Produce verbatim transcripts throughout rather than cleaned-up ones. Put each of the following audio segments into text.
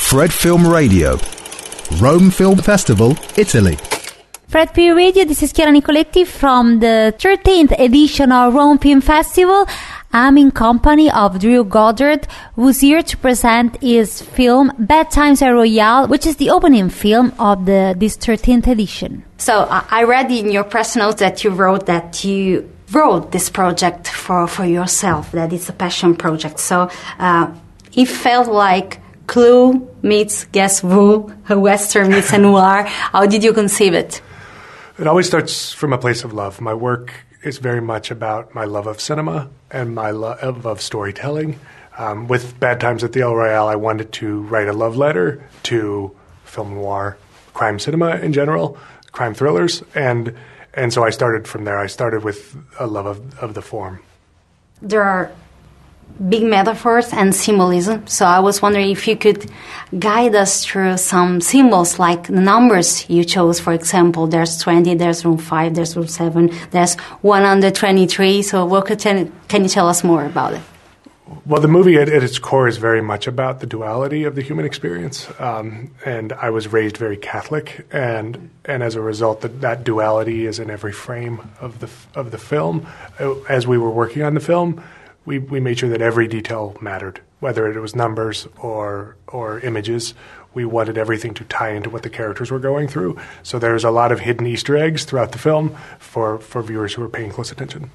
Fred Film Radio, Rome Film Festival, Italy. Fred P Radio, this is Chiara Nicoletti from the thirteenth edition of Rome Film Festival. I'm in company of Drew Goddard, who's here to present his film Bad Times at Royale, which is the opening film of the this thirteenth edition. So uh, I read in your press notes that you wrote that you wrote this project for, for yourself, that it's a passion project. So uh, it felt like Clue meets Guess Who, a Western meets a noir. How did you conceive it? It always starts from a place of love. My work is very much about my love of cinema and my love of storytelling. Um, with Bad Times at the El Royale, I wanted to write a love letter to film noir, crime cinema in general, crime thrillers, and and so I started from there. I started with a love of, of the form. There are big metaphors and symbolism, so I was wondering if you could guide us through some symbols, like the numbers you chose. For example, there's twenty, there's room five, there's room seven, there's one hundred twenty-three. So what could ten, can you tell us more about it? Well, the movie at, at its core is very much about the duality of the human experience, um, and I was raised very Catholic, and and as a result, that, that duality is in every frame of the of the film. As we were working on the film, we we made sure that every detail mattered, whether it was numbers or or images. We wanted everything to tie into what the characters were going through. So there's a lot of hidden Easter eggs throughout the film for, for viewers who are paying close attention.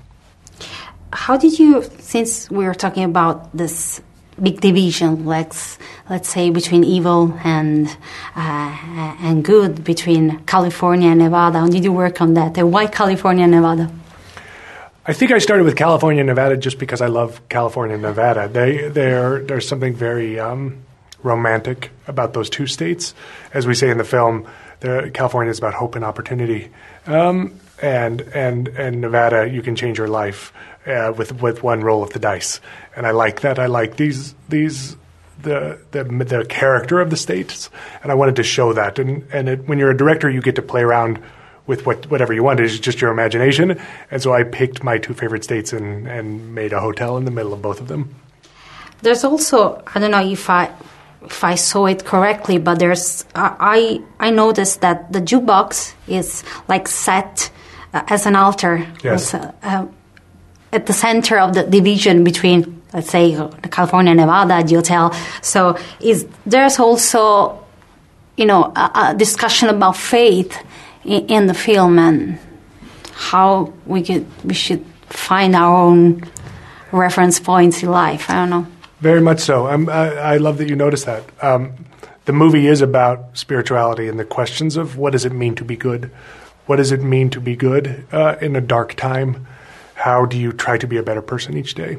How did you, since we were talking about this big division, let's let's say between evil and uh, and good, between California and Nevada, how did you work on that? And why California and Nevada? I think I started with California and Nevada just because I love California and Nevada. They, there's something very um, romantic about those two states. As we say in the film, the, California is about hope and opportunity, um, and and and Nevada, you can change your life uh, with with one roll of the dice. And I like that. I like these these the the the character of the states, and I wanted to show that. And and it, when you're a director, you get to play around with what, whatever you want. It's just your imagination. And so I picked my two favorite states and, and made a hotel in the middle of both of them. There's also, I don't know if I if I saw it correctly, but there's uh, I I noticed that the jukebox is like set uh, as an altar. Yes. Uh, uh, at the center of the division between, let's say, the California, Nevada, the hotel. So is there's also, you know, a, a discussion about faith in, in the film and how we could we should find our own reference points in life. I don't know. Very much so. I'm, I, I love that you noticed that. Um, the movie is about spirituality and the questions of what does it mean to be good? What does it mean to be good uh, in a dark time? How do you try to be a better person each day?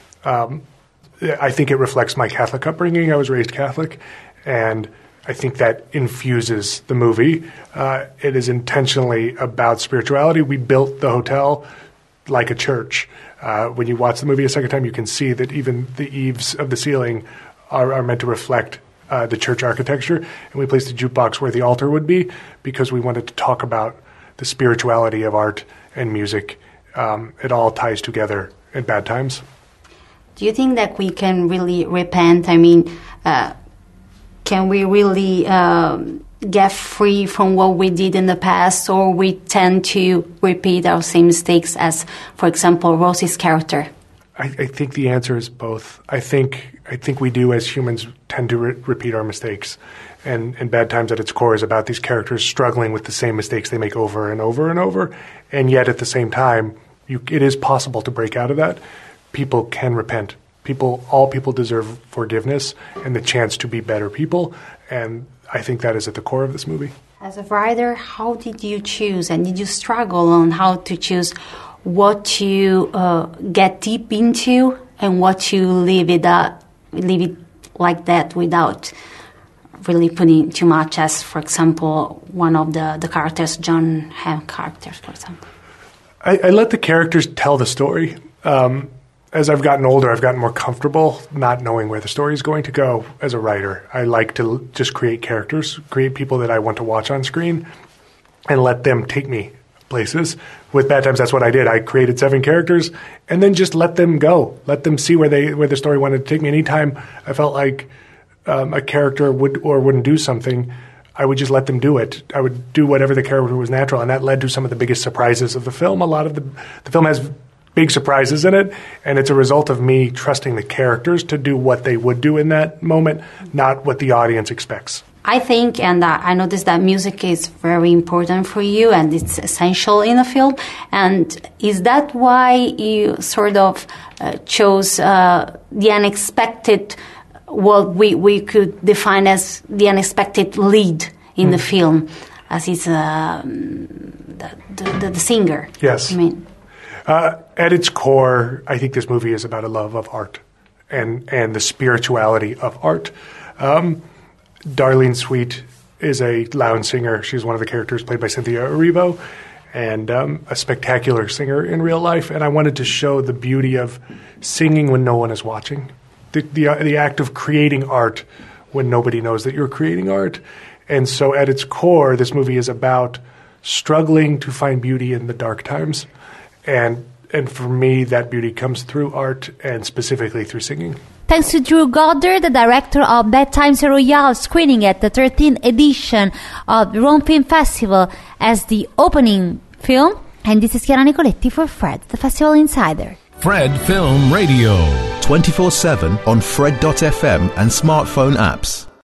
Um, I think it reflects my Catholic upbringing. I was raised Catholic, and I think that infuses the movie. Uh, it is intentionally about spirituality. We built the hotel like a church. Uh, when you watch the movie a second time, you can see that even the eaves of the ceiling are, are meant to reflect uh, the church architecture. And we placed a jukebox where the altar would be because we wanted to talk about the spirituality of art and music. Um, it all ties together in Bad Times. Do you think that we can really repent? I mean, uh, can we really um, get free from what we did in the past, or we tend to repeat our same mistakes as, for example, Rosie's character? I, I think the answer is both. I think I think we do as humans tend to re- repeat our mistakes. And, and Bad Times at its core is about these characters struggling with the same mistakes they make over and over and over. And yet at the same time, you, it is possible to break out of that. People can repent. People, all people deserve forgiveness and the chance to be better people. And I think that is at the core of this movie. As a writer, how did you choose, and did you struggle on how to choose what to uh, get deep into and what to leave it, uh, leave it like that without really putting too much, as, for example, one of the, the characters, John Hamm characters, for example? I, I let the characters tell the story. Um, as I've gotten older, I've gotten more comfortable not knowing where the story is going to go as a writer. I like to l- just create characters, create people that I want to watch on screen, and let them take me places. With Bad Times, that's what I did. I created seven characters, and then just let them go. Let them see where they where the story wanted to take me. Anytime I felt like um, a character would or wouldn't do something, I would just let them do it. I would do whatever the character was natural, and that led to some of the biggest surprises of the film. A lot of the the film has big surprises in it, and it's a result of me trusting the characters to do what they would do in that moment, not what the audience expects. I think, and uh, I noticed that music is very important for you, and it's essential in a film. And is that why you sort of uh, chose uh, the unexpected, what we, we could define as the unexpected lead in mm. the film, as is uh, the, the, the singer? Yes. I mean, uh, at its core, I think this movie is about a love of art and, and the spirituality of art. Um, Darlene Sweet is a lounge singer. She's one of the characters played by Cynthia Erivo, and um, a spectacular singer in real life. And I wanted to show the beauty of singing when no one is watching, the the, uh, the act of creating art when nobody knows that you're creating art. And so at its core, this movie is about struggling to find beauty in the dark times. And and for me, that beauty comes through art and specifically through singing. Thanks to Drew Goddard, the director of Bad Times at Royale, screening at the thirteenth edition of the Rome Film Festival as the opening film. And this is Chiara Nicoletti for Fred, the Festival Insider. Fred Film Radio. twenty-four seven on Fred dot f m and smartphone apps.